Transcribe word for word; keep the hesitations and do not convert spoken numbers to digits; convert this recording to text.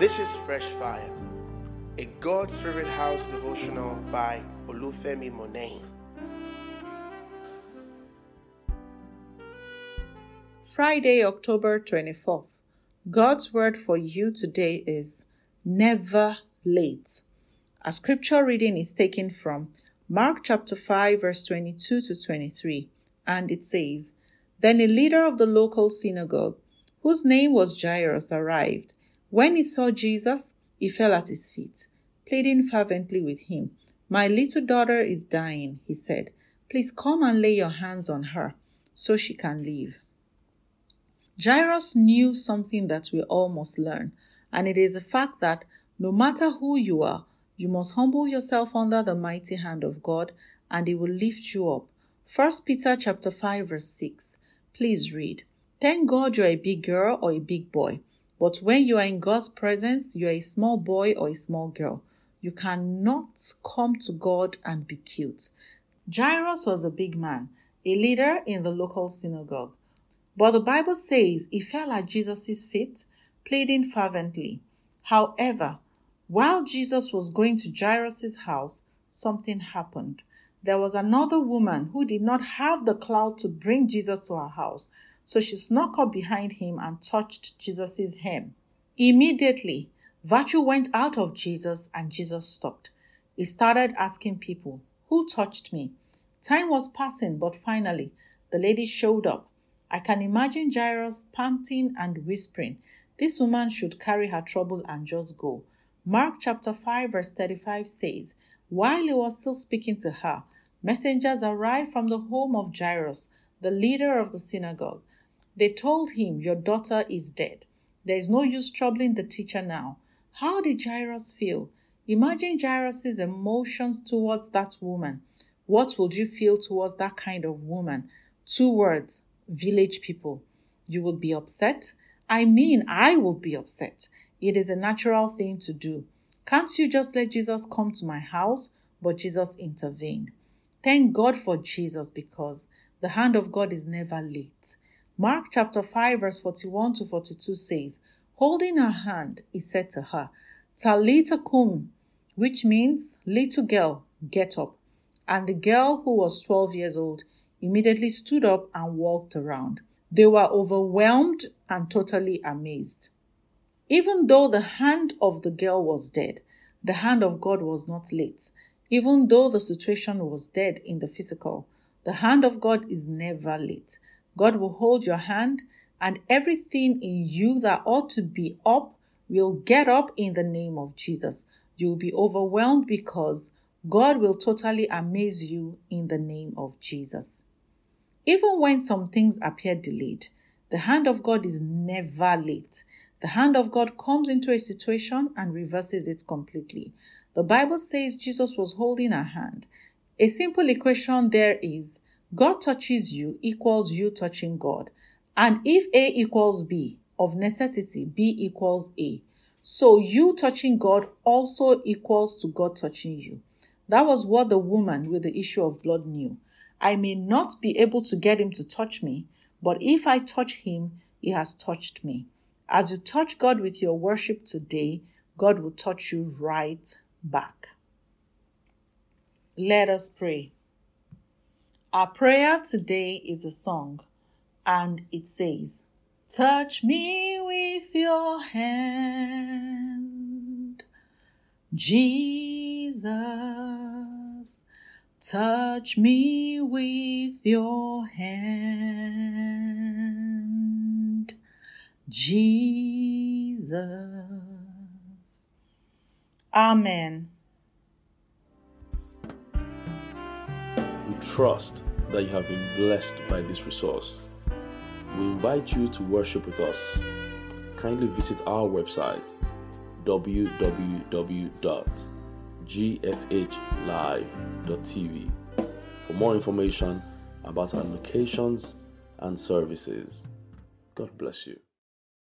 This is Fresh Fire, a God's Favorite House devotional by Olufemi Monet. Friday, October twenty-fourth. God's word for you today is never late. Our scripture reading is taken from Mark chapter five, verse twenty-two to twenty-three, and it says, Then a leader of the local synagogue, whose name was Jairus, arrived. When he saw Jesus, he fell at his feet, pleading fervently with him. My little daughter is dying, he said. Please come and lay your hands on her, so she can live. Jairus knew something that we all must learn, and it is the fact that no matter who you are, you must humble yourself under the mighty hand of God, and he will lift you up. First Peter chapter five, verse six. Please read. Thank God you're a big girl or a big boy. But when you are in God's presence, you are a small boy or a small girl. You cannot come to God and be cute. Jairus was a big man, a leader in the local synagogue. But the Bible says he fell at Jesus' feet, pleading fervently. However, while Jesus was going to Jairus' house, something happened. There was another woman who did not have the clout to bring Jesus to her house. So she snuck up behind him and touched Jesus' hem. Immediately, virtue went out of Jesus and Jesus stopped. He started asking people, Who touched me? Time was passing, but finally, the lady showed up. I can imagine Jairus panting and whispering, This woman should carry her trouble and just go. Mark chapter five, verse thirty-five says, While he was still speaking to her, messengers arrived from the home of Jairus, the leader of the synagogue. They told him, Your daughter is dead. There is no use troubling the teacher now. How did Jairus feel? Imagine Jairus' emotions towards that woman. What would you feel towards that kind of woman? Two words, village people. You would be upset. I mean, I would be upset. It is a natural thing to do. Can't you just let Jesus come to my house? But Jesus intervened. Thank God for Jesus, because the hand of God is never late. Mark chapter five, verse forty-one to forty-two says, Holding her hand, he said to her, Talitha cum, which means, little girl, get up. And the girl, who was twelve years old, immediately stood up and walked around. They were overwhelmed and totally amazed. Even though the hand of the girl was dead, the hand of God was not late. Even though the situation was dead in the physical, the hand of God is never late. God will hold your hand, and everything in you that ought to be up will get up in the name of Jesus. You will be overwhelmed because God will totally amaze you in the name of Jesus. Even when some things appear delayed, the hand of God is never late. The hand of God comes into a situation and reverses it completely. The Bible says Jesus was holding her hand. A simple equation there is, God touches you equals you touching God. And if A equals B, of necessity, B equals A. So you touching God also equals to God touching you. That was what the woman with the issue of blood knew. I may not be able to get him to touch me, but if I touch him, he has touched me. As you touch God with your worship today, God will touch you right back. Let us pray. Our prayer today is a song, and it says, Touch me with your hand, Jesus. Touch me with your hand, Jesus. Amen. We trust that you have been blessed by this resource. We invite you to worship with us. Kindly visit our website, w w w dot g f h live dot t v, for more information about our locations and services. God bless you.